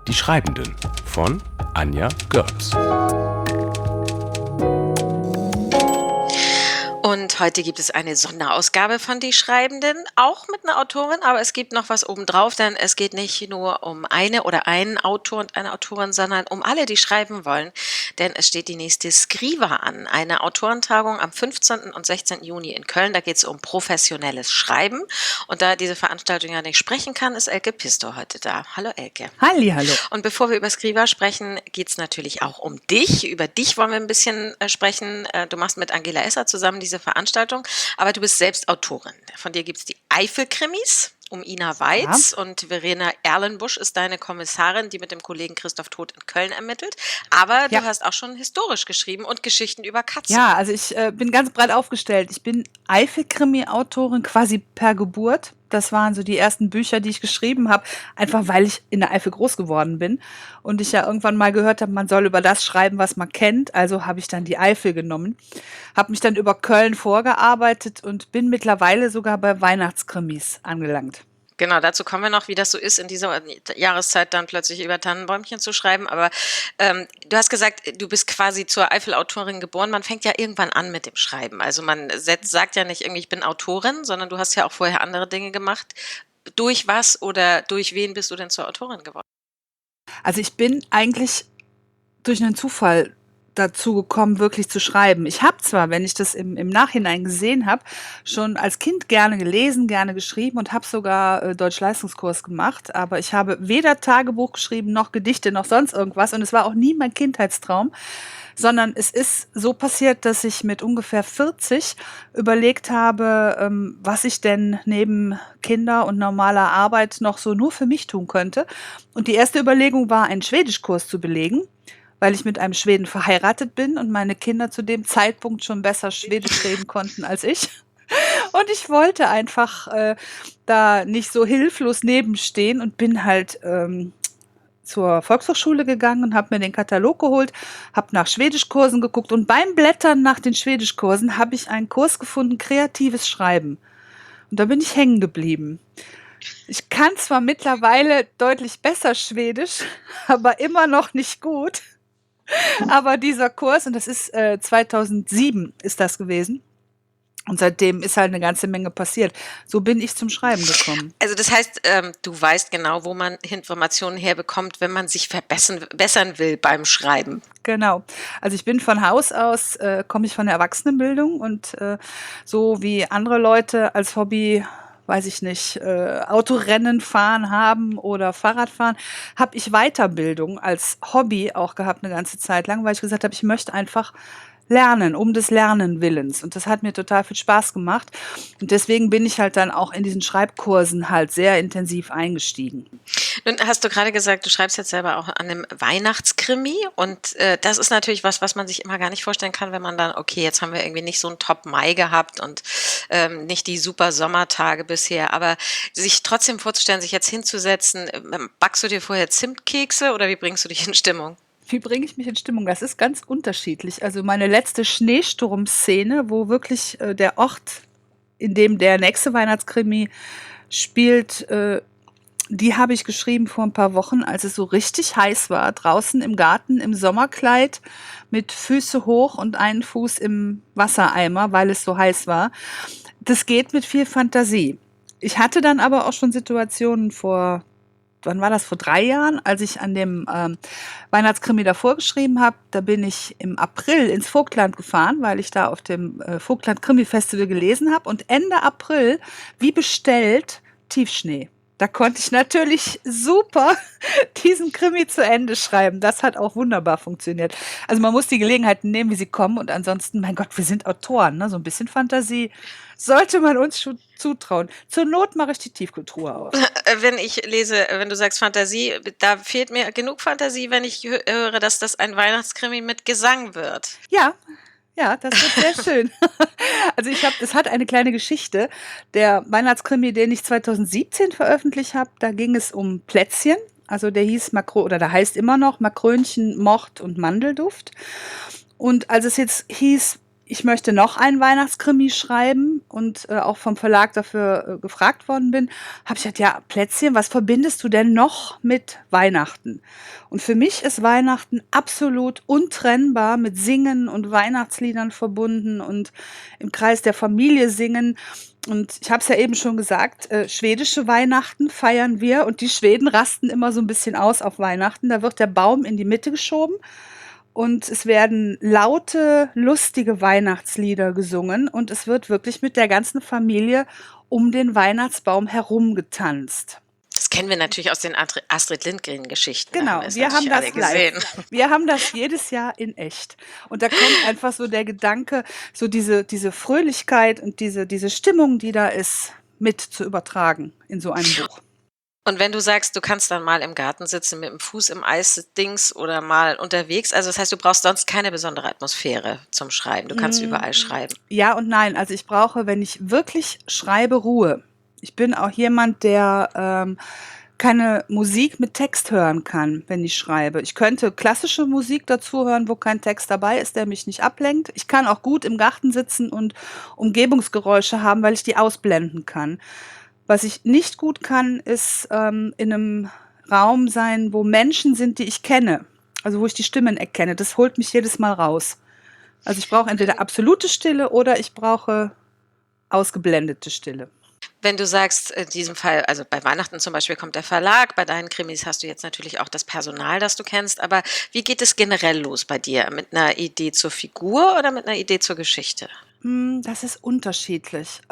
Die Schreibenden von Anja Görz. Und heute gibt es eine Sonderausgabe von Die Schreibenden, auch mit einer Autorin, aber es gibt noch was obendrauf, denn es geht nicht nur um eine oder einen Autor und eine Autorin, sondern um alle, die schreiben wollen, denn es steht die nächste Skriva an, eine Autorentagung am 15. und 16. Juni in Köln. Da geht es um professionelles Schreiben und da diese Veranstaltung ja nicht sprechen kann, ist Elke Pistow heute da. Hallo Elke. Hallihallo. Und bevor wir über Skriva sprechen, geht es natürlich auch um dich. Über dich wollen wir ein bisschen sprechen. Du machst mit Angela Esser zusammen diese Veranstaltung, aber du bist selbst Autorin. Von dir gibt es die Eifel-Krimis um Ina Weiz und Verena Erlenbusch ist deine Kommissarin, die mit dem Kollegen Christoph Todt in Köln ermittelt. Aber du hast auch schon historisch geschrieben und Geschichten über Katzen. Ja, also ich bin ganz breit aufgestellt. Ich bin Eifel-Krimi-Autorin quasi per Geburt. Das waren so die ersten Bücher, die ich geschrieben habe, einfach weil ich in der Eifel groß geworden bin und ich ja irgendwann mal gehört habe, man soll über das schreiben, was man kennt. Also habe ich dann die Eifel genommen, habe mich dann über Köln vorgearbeitet und bin mittlerweile sogar bei Weihnachtskrimis angelangt. Genau, dazu kommen wir noch, wie das so ist, in dieser Jahreszeit dann plötzlich über Tannenbäumchen zu schreiben. Aber du hast gesagt, du bist quasi zur Eifel-Autorin geboren. Man fängt ja irgendwann an mit dem Schreiben. Also man sagt ja nicht irgendwie, ich bin Autorin, sondern du hast ja auch vorher andere Dinge gemacht. Durch was oder durch wen bist du denn zur Autorin geworden? Also ich bin eigentlich durch einen Zufall dazu gekommen, wirklich zu schreiben. Ich habe zwar, wenn ich das im Nachhinein gesehen habe, schon als Kind gerne gelesen, gerne geschrieben und habe sogar Deutsch-Leistungskurs gemacht, aber ich habe weder Tagebuch geschrieben, noch Gedichte, noch sonst irgendwas und es war auch nie mein Kindheitstraum, sondern es ist so passiert, dass ich mit ungefähr 40 überlegt habe, was ich denn neben Kinder und normaler Arbeit noch so nur für mich tun könnte. Und die erste Überlegung war, einen Schwedischkurs zu belegen, weil ich mit einem Schweden verheiratet bin und meine Kinder zu dem Zeitpunkt schon besser Schwedisch reden konnten als ich. Und ich wollte einfach da nicht so hilflos nebenstehen und bin halt zur Volkshochschule gegangen und habe mir den Katalog geholt, habe nach Schwedischkursen geguckt und beim Blättern nach den Schwedischkursen habe ich einen Kurs gefunden, kreatives Schreiben. Und da bin ich hängen geblieben. Ich kann zwar mittlerweile deutlich besser Schwedisch, aber immer noch nicht gut. Aber dieser Kurs, und das ist 2007 ist das gewesen, und seitdem ist halt eine ganze Menge passiert. So bin ich zum Schreiben gekommen. Also das heißt, du weißt genau, wo man Informationen herbekommt, wenn man sich verbessern will beim Schreiben. Genau. Also ich bin von Haus aus, komme ich von der Erwachsenenbildung und so wie andere Leute als Hobby, weiß ich nicht, Autorennen fahren haben oder Fahrradfahren, habe ich Weiterbildung als Hobby auch gehabt eine ganze Zeit lang, weil ich gesagt habe, ich möchte einfach lernen, um des Lernen Willens. Und das hat mir total viel Spaß gemacht. Und deswegen bin ich halt dann auch in diesen Schreibkursen halt sehr intensiv eingestiegen. Nun hast du gerade gesagt, du schreibst jetzt selber auch an einem Weihnachtskrimi und das ist natürlich was man sich immer gar nicht vorstellen kann, wenn man dann, okay, jetzt haben wir irgendwie nicht so einen Top-Mai gehabt und nicht die super Sommertage bisher, aber sich trotzdem vorzustellen, sich jetzt hinzusetzen, backst du dir vorher Zimtkekse oder wie bringst du dich in Stimmung? Wie bringe ich mich in Stimmung? Das ist ganz unterschiedlich. Also meine letzte Schneesturm-Szene, wo wirklich der Ort, in dem der nächste Weihnachtskrimi spielt, die habe ich geschrieben vor ein paar Wochen, als es so richtig heiß war, draußen im Garten im Sommerkleid mit Füße hoch und einen Fuß im Wassereimer, weil es so heiß war. Das geht mit viel Fantasie. Ich hatte dann aber auch schon Situationen wann war das, vor 3 Jahren, als ich an dem Weihnachtskrimi davor geschrieben habe, da bin ich im April ins Vogtland gefahren, weil ich da auf dem Vogtland Krimi Festival gelesen habe und Ende April, wie bestellt, Tiefschnee. Da konnte ich natürlich super diesen Krimi zu Ende schreiben. Das hat auch wunderbar funktioniert. Also man muss die Gelegenheiten nehmen, wie sie kommen und ansonsten, mein Gott, wir sind Autoren, ne? So ein bisschen Fantasie sollte man uns schon zutrauen. Zur Not mache ich die Tiefkühltruhe auf. Wenn ich lese, wenn du sagst Fantasie, da fehlt mir genug Fantasie, wenn ich höre, dass das ein Weihnachtskrimi mit Gesang wird. Ja, das wird sehr schön. Also es hat eine kleine Geschichte. Der Weihnachtskrimi, den ich 2017 veröffentlicht habe, da ging es um Plätzchen. Also der heißt immer noch Makrönchen, Mord und Mandelduft. Und als es jetzt hieß, ich möchte noch einen Weihnachtskrimi schreiben und auch vom Verlag dafür gefragt worden bin, habe ich gesagt, ja, Plätzchen, was verbindest du denn noch mit Weihnachten? Und für mich ist Weihnachten absolut untrennbar mit Singen und Weihnachtsliedern verbunden und im Kreis der Familie singen. Und ich habe es ja eben schon gesagt, schwedische Weihnachten feiern wir und die Schweden rasten immer so ein bisschen aus auf Weihnachten. Da wird der Baum in die Mitte geschoben und es werden laute, lustige Weihnachtslieder gesungen und es wird wirklich mit der ganzen Familie um den Weihnachtsbaum herum getanzt. Das kennen wir natürlich aus den Astrid Lindgren-Geschichten. Genau, wir haben das live. Wir haben das jedes Jahr in echt. Und da kommt einfach so der Gedanke, so diese Fröhlichkeit und diese Stimmung, die da ist, mit zu übertragen in so einem Buch. Und wenn du sagst, du kannst dann mal im Garten sitzen mit dem Fuß im Eis-Dings oder mal unterwegs, also das heißt, du brauchst sonst keine besondere Atmosphäre zum Schreiben. Du kannst überall schreiben. Ja und nein. Also ich brauche, wenn ich wirklich schreibe, Ruhe. Ich bin auch jemand, der keine Musik mit Text hören kann, wenn ich schreibe. Ich könnte klassische Musik dazu hören, wo kein Text dabei ist, der mich nicht ablenkt. Ich kann auch gut im Garten sitzen und Umgebungsgeräusche haben, weil ich die ausblenden kann. Was ich nicht gut kann, ist in einem Raum sein, wo Menschen sind, die ich kenne. Also wo ich die Stimmen erkenne. Das holt mich jedes Mal raus. Also ich brauche entweder absolute Stille oder ich brauche ausgeblendete Stille. Wenn du sagst, in diesem Fall, also bei Weihnachten zum Beispiel kommt der Verlag, bei deinen Krimis hast du jetzt natürlich auch das Personal, das du kennst, aber wie geht es generell los bei dir? Mit einer Idee zur Figur oder mit einer Idee zur Geschichte? Das ist unterschiedlich.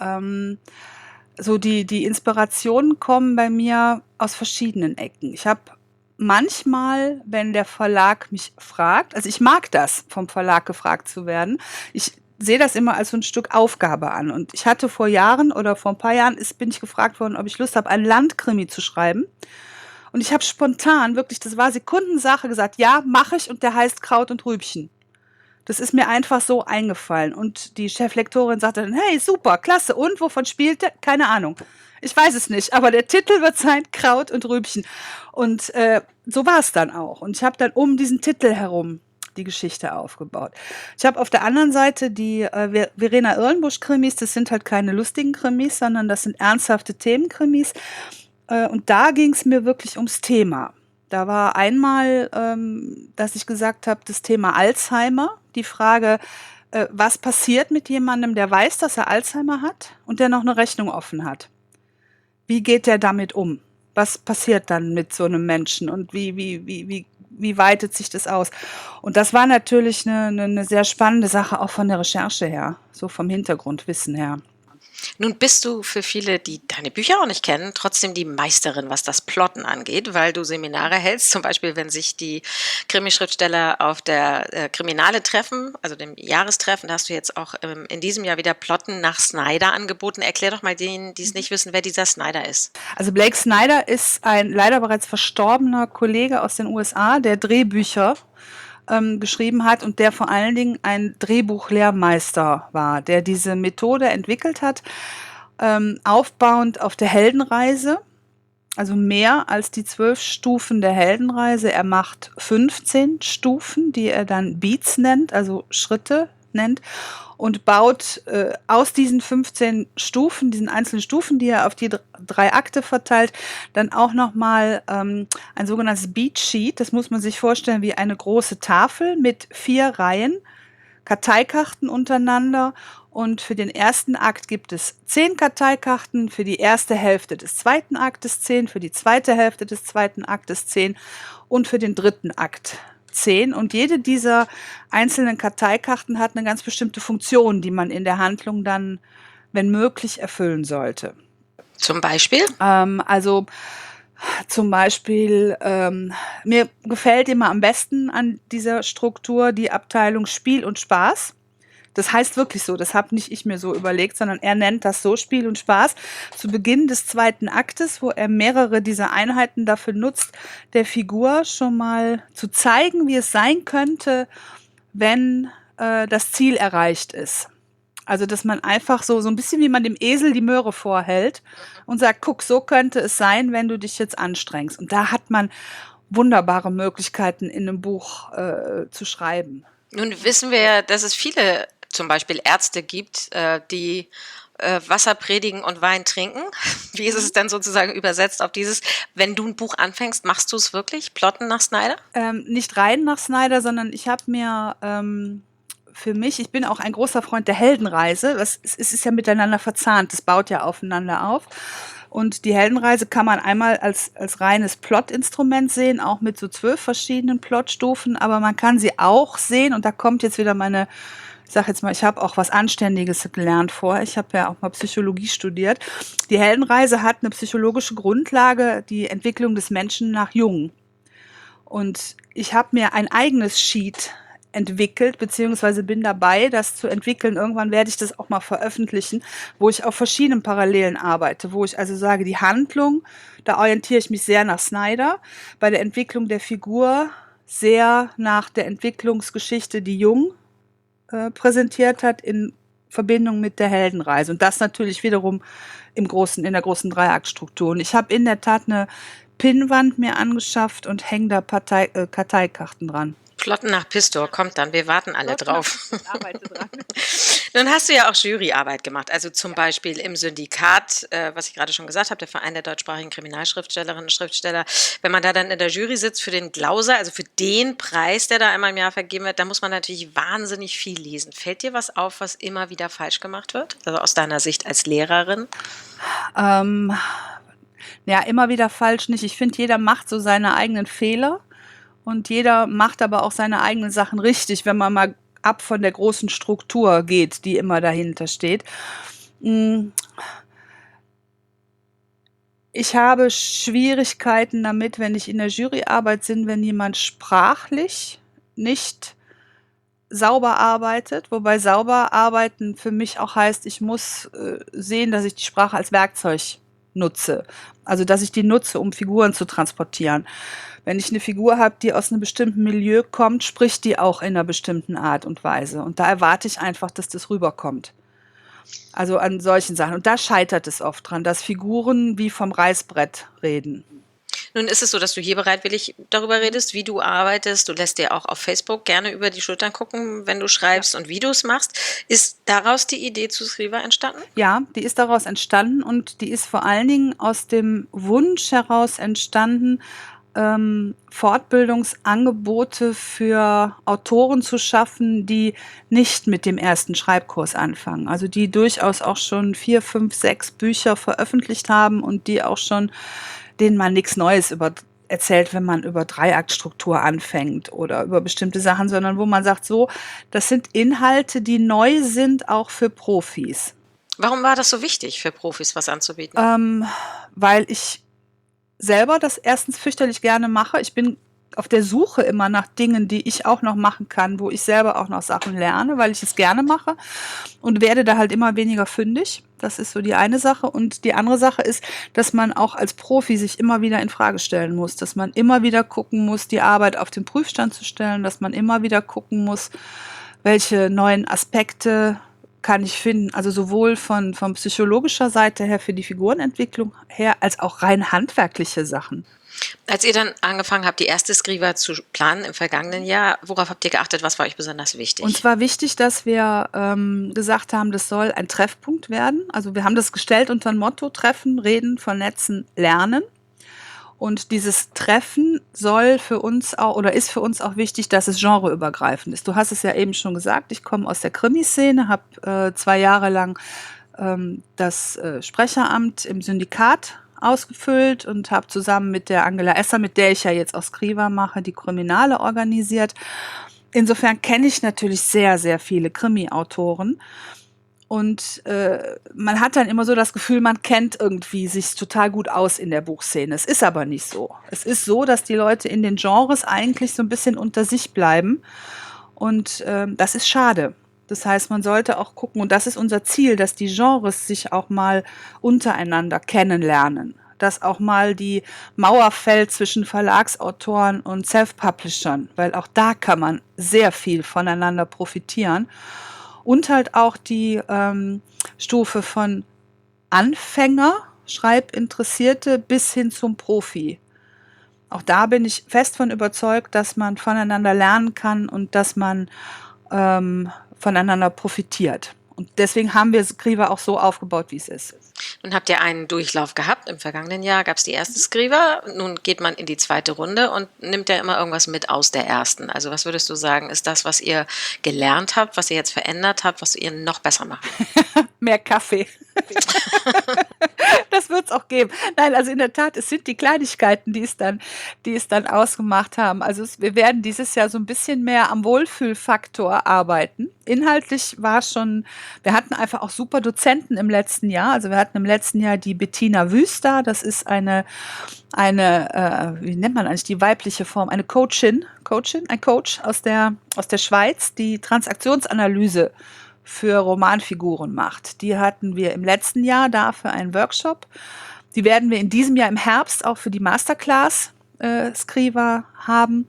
So die Inspirationen kommen bei mir aus verschiedenen Ecken. Ich habe manchmal, wenn der Verlag mich fragt, also ich mag das, vom Verlag gefragt zu werden. Ich sehe das immer als so ein Stück Aufgabe an. Und ich hatte vor Jahren oder vor ein paar Jahren bin ich gefragt worden, ob ich Lust habe, einen Landkrimi zu schreiben. Und ich habe spontan, wirklich, das war Sekundensache, gesagt, ja, mache ich und der heißt Kraut und Rübchen. Das ist mir einfach so eingefallen. Und die Cheflektorin sagte dann, hey, super, klasse. Und wovon spielt der? Keine Ahnung. Ich weiß es nicht, aber der Titel wird sein Kraut und Rübchen. Und so war es dann auch. Und ich habe dann um diesen Titel herum die Geschichte aufgebaut. Ich habe auf der anderen Seite die Verena Irlenbusch-Krimis. Das sind halt keine lustigen Krimis, sondern das sind ernsthafte Themenkrimis. Und da ging es mir wirklich ums Thema. Da war einmal, dass ich gesagt habe, das Thema Alzheimer, die Frage, was passiert mit jemandem, der weiß, dass er Alzheimer hat und der noch eine Rechnung offen hat? Wie geht der damit um? Was passiert dann mit so einem Menschen und wie weitet sich das aus? Und das war natürlich eine sehr spannende Sache, auch von der Recherche her, so vom Hintergrundwissen her. Nun bist du für viele, die deine Bücher auch nicht kennen, trotzdem die Meisterin, was das Plotten angeht, weil du Seminare hältst, zum Beispiel, wenn sich die Krimischriftsteller auf der Kriminale treffen, also dem Jahrestreffen, da hast du jetzt auch in diesem Jahr wieder Plotten nach Snyder angeboten. Erklär doch mal denen, die es nicht wissen, wer dieser Snyder ist. Also Blake Snyder ist ein leider bereits verstorbener Kollege aus den USA, der Drehbücher geschrieben hat und der vor allen Dingen ein Drehbuchlehrmeister war, der diese Methode entwickelt hat, aufbauend auf der Heldenreise, also mehr als die 12 Stufen der Heldenreise. Er macht 15 Stufen, die er dann Beats nennt, also Schritte nennt, und baut aus diesen 15 Stufen, diesen einzelnen Stufen, die er auf die 3 Akte verteilt, dann auch nochmal ein sogenanntes Beat Sheet. Das muss man sich vorstellen wie eine große Tafel mit 4 Reihen, Karteikarten untereinander. Und für den ersten Akt gibt es 10 Karteikarten, für die erste Hälfte des zweiten Aktes 10, für die zweite Hälfte des zweiten Aktes 10 und für den dritten Akt 10. Und jede dieser einzelnen Karteikarten hat eine ganz bestimmte Funktion, die man in der Handlung dann, wenn möglich, erfüllen sollte. Zum Beispiel? Mir gefällt immer am besten an dieser Struktur die Abteilung Spiel und Spaß. Das heißt wirklich so, das habe nicht ich mir so überlegt, sondern er nennt das so, Spiel und Spaß. Zu Beginn des zweiten Aktes, wo er mehrere dieser Einheiten dafür nutzt, der Figur schon mal zu zeigen, wie es sein könnte, wenn das Ziel erreicht ist. Also, dass man einfach so ein bisschen wie man dem Esel die Möhre vorhält und sagt, guck, so könnte es sein, wenn du dich jetzt anstrengst. Und da hat man wunderbare Möglichkeiten, in einem Buch zu schreiben. Nun wissen wir ja, dass es viele zum Beispiel Ärzte gibt, die Wasser predigen und Wein trinken. Wie ist es denn sozusagen übersetzt auf dieses, wenn du ein Buch anfängst, machst du es wirklich? Plotten nach Snyder? Nicht rein nach Snyder, sondern ich habe mir für mich, ich bin auch ein großer Freund der Heldenreise. Es ist ja miteinander verzahnt, das baut ja aufeinander auf. Und die Heldenreise kann man einmal als reines Plotinstrument sehen, auch mit so 12 verschiedenen Plotstufen, aber man kann sie auch sehen, und da kommt jetzt wieder ich sag jetzt mal, ich habe auch was Anständiges gelernt vorher. Ich habe ja auch mal Psychologie studiert. Die Heldenreise hat eine psychologische Grundlage, die Entwicklung des Menschen nach Jung. Und ich habe mir ein eigenes Sheet entwickelt, beziehungsweise bin dabei, das zu entwickeln. Irgendwann werde ich das auch mal veröffentlichen, wo ich auf verschiedenen Parallelen arbeite, wo ich also sage, die Handlung, da orientiere ich mich sehr nach Snyder, bei der Entwicklung der Figur sehr nach der Entwicklungsgeschichte, die Jung präsentiert hat, in Verbindung mit der Heldenreise. Und das natürlich wiederum in der großen Dreiaktstruktur. Und ich habe in der Tat eine Pinnwand mir angeschafft und hänge da Karteikarten dran. Plotten nach Pistor kommt dann, wir warten alle drauf. Ich arbeite dran. Nun hast du ja auch Juryarbeit gemacht, also zum Beispiel im Syndikat, was ich gerade schon gesagt habe, der Verein der deutschsprachigen Kriminalschriftstellerinnen und Schriftsteller. Wenn man da dann in der Jury sitzt für den Glauser, also für den Preis, der da einmal im Jahr vergeben wird, da muss man natürlich wahnsinnig viel lesen. Fällt dir was auf, was immer wieder falsch gemacht wird? Also aus deiner Sicht als Lehrerin? Ja, immer wieder falsch nicht. Ich finde, jeder macht so seine eigenen Fehler. Und jeder macht aber auch seine eigenen Sachen richtig, wenn man mal ab von der großen Struktur geht, die immer dahinter steht. Ich habe Schwierigkeiten damit, wenn ich in der Juryarbeit bin, wenn jemand sprachlich nicht sauber arbeitet, wobei sauber arbeiten für mich auch heißt, ich muss sehen, dass ich die Sprache als Werkzeug nutze. Also, dass ich die nutze, um Figuren zu transportieren. Wenn ich eine Figur habe, die aus einem bestimmten Milieu kommt, spricht die auch in einer bestimmten Art und Weise. Und da erwarte ich einfach, dass das rüberkommt. Also an solchen Sachen. Und da scheitert es oft dran, dass Figuren wie vom Reißbrett reden. Nun ist es so, dass du hier bereitwillig darüber redest, wie du arbeitest. Du lässt dir auch auf Facebook gerne über die Schultern gucken, wenn du schreibst und Videos machst. Ist daraus die Idee zu Skriva entstanden? Ja, die ist daraus entstanden, und die ist vor allen Dingen aus dem Wunsch heraus entstanden, Fortbildungsangebote für Autoren zu schaffen, die nicht mit dem ersten Schreibkurs anfangen. Also die durchaus auch schon 4, 5, 6 Bücher veröffentlicht haben und die auch schon, denen man nichts Neues erzählt, wenn man über Dreiaktstruktur anfängt oder über bestimmte Sachen, sondern wo man sagt, so, das sind Inhalte, die neu sind, auch für Profis. Warum war das so wichtig, für Profis was anzubieten? Weil ich selber das erstens fürchterlich gerne mache. Ich bin auf der Suche immer nach Dingen, die ich auch noch machen kann, wo ich selber auch noch Sachen lerne, weil ich es gerne mache, und werde da halt immer weniger fündig. Das ist so die eine Sache. Und die andere Sache ist, dass man auch als Profi sich immer wieder in Frage stellen muss, dass man immer wieder gucken muss, die Arbeit auf den Prüfstand zu stellen, dass man immer wieder gucken muss, welche neuen Aspekte kann ich finden, also sowohl von psychologischer Seite her für die Figurenentwicklung her, als auch rein handwerkliche Sachen. Als ihr dann angefangen habt, die erste Skriva zu planen im vergangenen Jahr, worauf habt ihr geachtet? Was war euch besonders wichtig? Und zwar wichtig, dass wir gesagt haben, das soll ein Treffpunkt werden. Also wir haben das gestellt unter ein Motto: Treffen, Reden, Vernetzen, Lernen. Und dieses Treffen soll für uns auch, oder ist für uns auch wichtig, dass es genreübergreifend ist. Du hast es ja eben schon gesagt, ich komme aus der Krimiszene, habe 2 Jahre lang das Sprecheramt im Syndikat ausgefüllt und habe zusammen mit der Angela Esser, mit der ich ja jetzt auch Skriva mache, die Kriminale organisiert. Insofern kenne ich natürlich sehr, sehr viele Krimi-Autoren. Und man hat dann immer so das Gefühl, man kennt irgendwie sich total gut aus in der Buchszene. Es ist aber nicht so. Es ist so, dass die Leute in den Genres eigentlich so ein bisschen unter sich bleiben. Und das ist schade. Das heißt, man sollte auch gucken, und das ist unser Ziel, dass die Genres sich auch mal untereinander kennenlernen. Dass auch mal die Mauer fällt zwischen Verlagsautoren und Self-Publishern, weil auch da kann man sehr viel voneinander profitieren. Und halt auch die Stufe von Anfänger, Schreibinteressierte bis hin zum Profi. Auch da bin ich fest von überzeugt, dass man voneinander lernen kann und dass man voneinander profitiert. Und deswegen haben wir Skriva auch so aufgebaut, wie es ist. Nun habt ihr einen Durchlauf gehabt. Im vergangenen Jahr gab es die erste Skriva. Nun geht man in die zweite Runde und nimmt ja immer irgendwas mit aus der ersten. Also was würdest du sagen, ist das, was ihr gelernt habt, was ihr jetzt verändert habt, was ihr noch besser macht? Mehr Kaffee. Das wird es auch geben. Nein, also in der Tat, es sind die Kleinigkeiten, die es dann ausgemacht haben. Also wir werden dieses Jahr so ein bisschen mehr am Wohlfühlfaktor arbeiten. Inhaltlich war schon, wir hatten einfach auch super Dozenten im letzten Jahr. Also wir hatten im letzten Jahr die Bettina Wüster, das ist eine wie nennt man eigentlich die weibliche Form? Eine ein Coach aus der Schweiz, die Transaktionsanalyse für Romanfiguren macht. Die hatten wir im letzten Jahr da für einen Workshop. Die werden wir in diesem Jahr im Herbst auch für die Masterclass Skriva haben.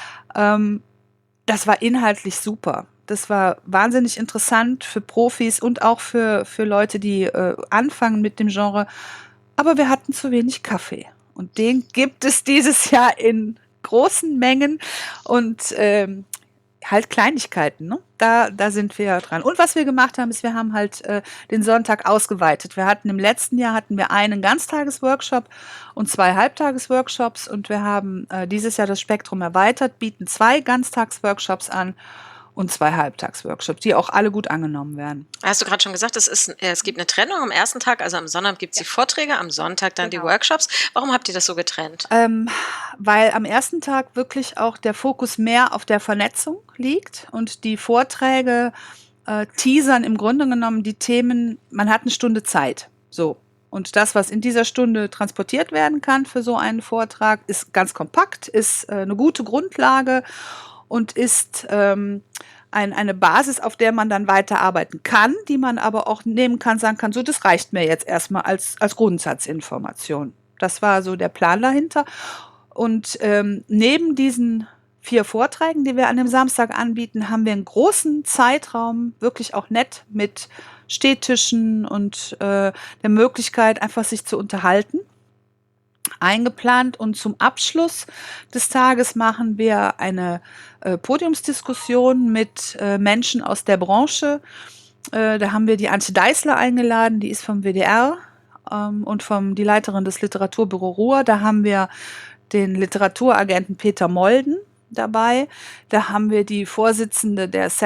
Das war inhaltlich super. Das war wahnsinnig interessant für Profis und auch für Leute, die anfangen mit dem Genre. Aber wir hatten zu wenig Kaffee. Und den gibt es dieses Jahr in großen Mengen und halt Kleinigkeiten, ne? Da sind wir dran. Und was wir gemacht haben, ist, wir haben halt den Sonntag ausgeweitet. Im letzten Jahr hatten wir einen Ganztagesworkshop und 2 Halbtagesworkshops und wir haben dieses Jahr das Spektrum erweitert, bieten 2 Ganztagsworkshops an und 2 Halbtagsworkshops, die auch alle gut angenommen werden. Hast du gerade schon gesagt, es gibt eine Trennung am ersten Tag, also am Sonntag gibt es die Vorträge, am Sonntag dann die Workshops. Warum habt ihr das so getrennt? Weil am ersten Tag wirklich auch der Fokus mehr auf der Vernetzung liegt und die Vorträge teasern im Grunde genommen die Themen, man hat eine Stunde Zeit, so. Und das, was in dieser Stunde transportiert werden kann für so einen Vortrag, ist ganz kompakt, ist eine gute Grundlage und ist eine Basis, auf der man dann weiterarbeiten kann, die man aber auch nehmen kann, sagen kann, so, das reicht mir jetzt erstmal als Grundsatzinformation. Das war so der Plan dahinter. Und neben diesen 4 Vorträgen, die wir an dem Samstag anbieten, haben wir einen großen Zeitraum, wirklich auch nett mit Stehtischen und der Möglichkeit, einfach sich zu unterhalten, eingeplant. Und zum Abschluss des Tages machen wir eine Podiumsdiskussion mit Menschen aus der Branche. Da haben wir die Antje Deißler eingeladen, die ist vom WDR und die Leiterin des Literaturbüro Ruhr. Da haben wir den Literaturagenten Peter Molden dabei. Da haben wir die Vorsitzende des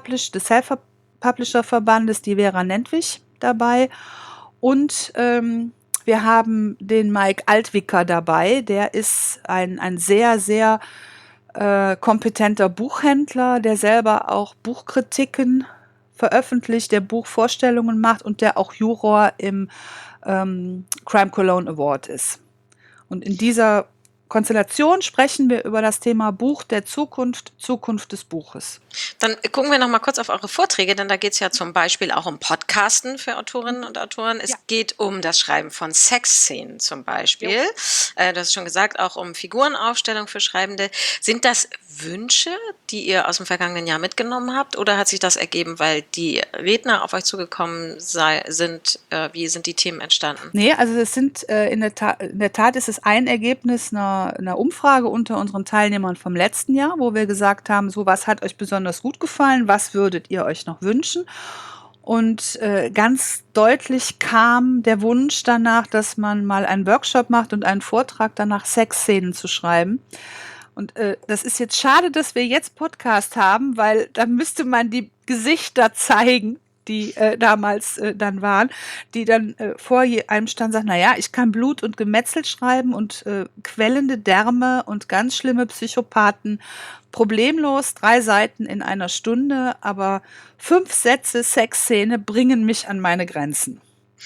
Self-Publisher-Verbandes, die Vera Nentwich, dabei. Und wir haben den Mike Altwicker dabei. Der ist ein sehr, sehr kompetenter Buchhändler, der selber auch Buchkritiken veröffentlicht, der Buchvorstellungen macht und der auch Juror im Crime Cologne Award ist. Und in dieser Konstellation sprechen wir über das Thema Buch der Zukunft, Zukunft des Buches. Dann gucken wir noch mal kurz auf eure Vorträge, denn da geht es ja zum Beispiel auch um Podcasten für Autorinnen und Autoren. Es geht um das Schreiben von Sexszenen zum Beispiel. Du hast schon gesagt, auch um Figurenaufstellung für Schreibende. Sind das Wünsche, die ihr aus dem vergangenen Jahr mitgenommen habt, oder hat sich das ergeben, weil die Redner auf euch zugekommen sind? Wie sind die Themen entstanden? Nee, also es sind in der Tat ist es ein Ergebnis einer Umfrage unter unseren Teilnehmern vom letzten Jahr, wo wir gesagt haben, so, was hat euch besonders gut gefallen, was würdet ihr euch noch wünschen? Und ganz deutlich kam der Wunsch danach, dass man mal einen Workshop macht und einen Vortrag danach, Sexszenen zu schreiben. Und das ist jetzt schade, dass wir jetzt Podcast haben, weil da müsste man die Gesichter zeigen, die damals dann waren, die dann vor einem stand, sagt, naja, ich kann Blut und Gemetzel schreiben und quellende Därme und ganz schlimme Psychopathen problemlos 3 Seiten in einer Stunde, aber 5 Sätze Sexszene bringen mich an meine Grenzen.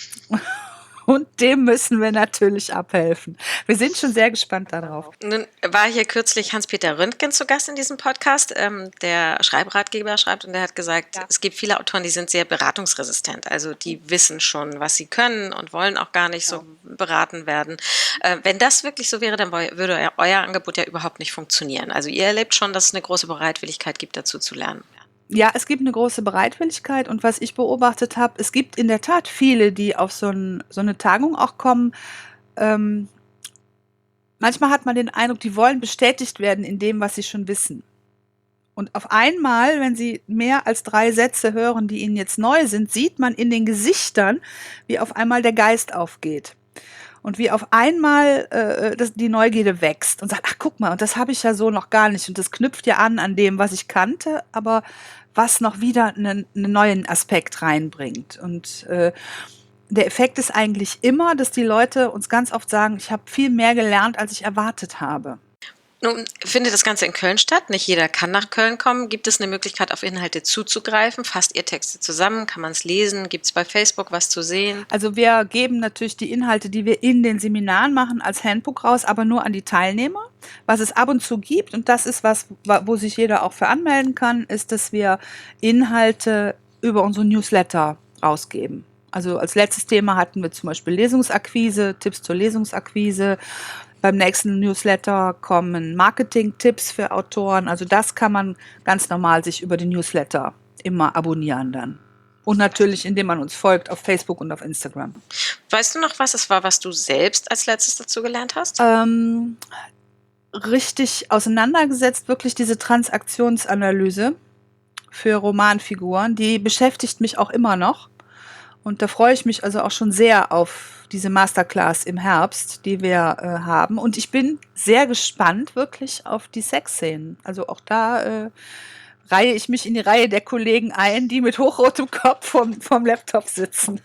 Und dem müssen wir natürlich abhelfen. Wir sind schon sehr gespannt darauf. Nun war hier kürzlich Hans-Peter Röntgen zu Gast in diesem Podcast, der Schreibratgeber schreibt, und der hat gesagt, es gibt viele Autoren, die sind sehr beratungsresistent. Also die wissen schon, was sie können und wollen auch gar nicht so beraten werden. Wenn das wirklich so wäre, dann würde euer Angebot ja überhaupt nicht funktionieren. Also ihr erlebt schon, dass es eine große Bereitwilligkeit gibt, dazu zu lernen. Ja, es gibt eine große Bereitwilligkeit, und was ich beobachtet habe, es gibt in der Tat viele, die auf so eine Tagung auch kommen. Manchmal hat man den Eindruck, die wollen bestätigt werden in dem, was sie schon wissen. Und auf einmal, wenn Sie mehr als 3 Sätze hören, die Ihnen jetzt neu sind, sieht man in den Gesichtern, wie auf einmal der Geist aufgeht. Und wie auf einmal die Neugierde wächst und sagt, ach guck mal, und das habe ich ja so noch gar nicht. Und das knüpft ja an dem, was ich kannte, aber was noch wieder einen neuen Aspekt reinbringt. Und der Effekt ist eigentlich immer, dass die Leute uns ganz oft sagen, ich habe viel mehr gelernt, als ich erwartet habe. Nun findet das Ganze in Köln statt. Nicht jeder kann nach Köln kommen. Gibt es eine Möglichkeit, auf Inhalte zuzugreifen? Fasst ihr Texte zusammen? Kann man es lesen? Gibt es bei Facebook was zu sehen? Also wir geben natürlich die Inhalte, die wir in den Seminaren machen, als Handbook raus, aber nur an die Teilnehmer. Was es ab und zu gibt, und das ist was, wo sich jeder auch für anmelden kann, ist, dass wir Inhalte über unsere Newsletter rausgeben. Also als letztes Thema hatten wir zum Beispiel Lesungsakquise, Tipps zur Lesungsakquise. Beim nächsten Newsletter kommen Marketing-Tipps für Autoren. Also das kann man ganz normal sich über den Newsletter immer abonnieren dann. Und natürlich, indem man uns folgt auf Facebook und auf Instagram. Weißt du noch, was es war, was du selbst als letztes dazu gelernt hast? Richtig auseinandergesetzt, wirklich diese Transaktionsanalyse für Romanfiguren, die beschäftigt mich auch immer noch. Und da freue ich mich also auch schon sehr auf diese Masterclass im Herbst, die wir haben. Und ich bin sehr gespannt wirklich auf die Sexszenen. Also auch da reihe ich mich in die Reihe der Kollegen ein, die mit hochrotem Kopf vom Laptop sitzen.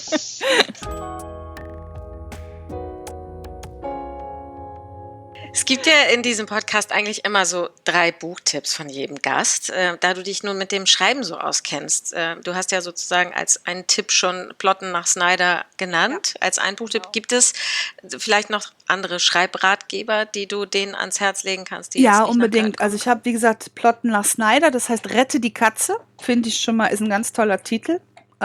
Es gibt ja in diesem Podcast eigentlich immer so 3 Buchtipps von jedem Gast, da du dich nun mit dem Schreiben so auskennst. Du hast ja sozusagen als einen Tipp schon Plotten nach Snyder genannt. Ja. Als einen Buchtipp gibt es vielleicht noch andere Schreibratgeber, die du denen ans Herz legen kannst? Die Ja, unbedingt. Also ich habe, wie gesagt, Plotten nach Snyder, das heißt Rette die Katze, finde ich schon mal, ist ein ganz toller Titel.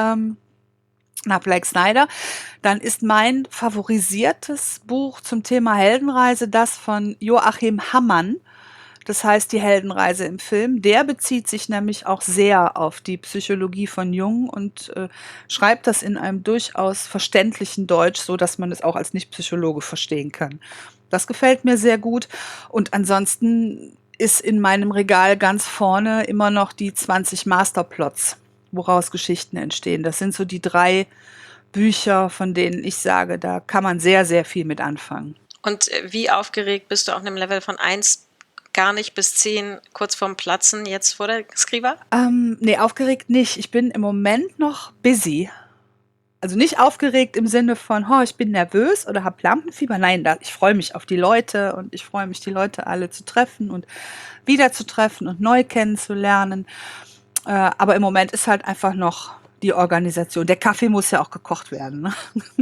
Nach Black Snyder. Dann ist mein favorisiertes Buch zum Thema Heldenreise das von Joachim Hammann. Das heißt die Heldenreise im Film. Der bezieht sich nämlich auch sehr auf die Psychologie von Jung und schreibt das in einem durchaus verständlichen Deutsch, so dass man es auch als Nicht-Psychologe verstehen kann. Das gefällt mir sehr gut. Und ansonsten ist in meinem Regal ganz vorne immer noch die 20 Masterplots, woraus Geschichten entstehen. Das sind so die 3 Bücher, von denen ich sage, da kann man sehr, sehr viel mit anfangen. Und wie aufgeregt bist du auf einem Level von 1 gar nicht bis 10 kurz vorm Platzen jetzt vor der Skriva? Nee, aufgeregt nicht. Ich bin im Moment noch busy. Also nicht aufgeregt im Sinne von, ich bin nervös oder habe Lampenfieber. Nein, ich freue mich auf die Leute und ich freue mich, die Leute alle zu treffen und wieder zu treffen und neu kennenzulernen. Aber im Moment ist halt einfach noch die Organisation. Der Kaffee muss ja auch gekocht werden. Ne?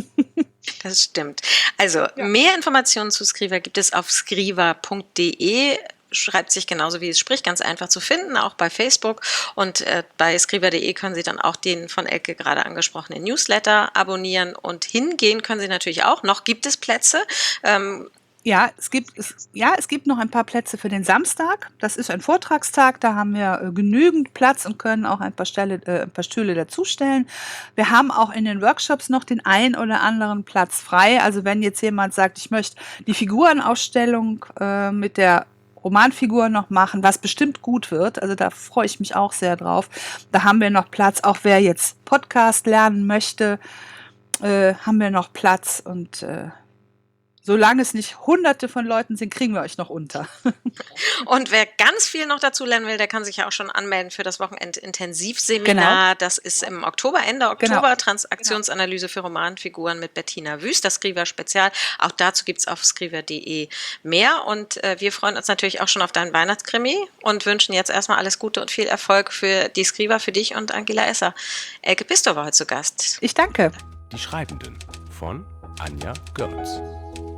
Das stimmt. Also mehr Informationen zu Skriva gibt es auf skriva.de. Schreibt sich genauso wie es spricht, ganz einfach zu finden, auch bei Facebook. Und bei skriva.de können Sie dann auch den von Elke gerade angesprochenen Newsletter abonnieren. Und hingehen können Sie natürlich auch. Noch gibt es Plätze. Ja, es gibt noch ein paar Plätze für den Samstag. Das ist ein Vortragstag, da haben wir genügend Platz und können auch ein paar Stühle dazustellen. Wir haben auch in den Workshops noch den ein oder anderen Platz frei. Also wenn jetzt jemand sagt, ich möchte die Figurenausstellung mit der Romanfigur noch machen, was bestimmt gut wird, also da freue ich mich auch sehr drauf. Da haben wir noch Platz, auch wer jetzt Podcast lernen möchte, haben wir noch Platz und solange es nicht Hunderte von Leuten sind, kriegen wir euch noch unter. Und wer ganz viel noch dazu lernen will, der kann sich ja auch schon anmelden für das Wochenend-Intensivseminar. Genau. Das ist im Oktober, Ende Oktober. Genau. Transaktionsanalyse für Romanfiguren mit Bettina Wüst, das Skriva Spezial. Auch dazu gibt es auf skriva.de mehr. Und wir freuen uns natürlich auch schon auf deinen Weihnachtskrimi und wünschen jetzt erstmal alles Gute und viel Erfolg für die Skriva, für dich und Angela Esser. Elke Pistor war heute zu Gast. Ich danke. Die Schreibenden von Anja Görz.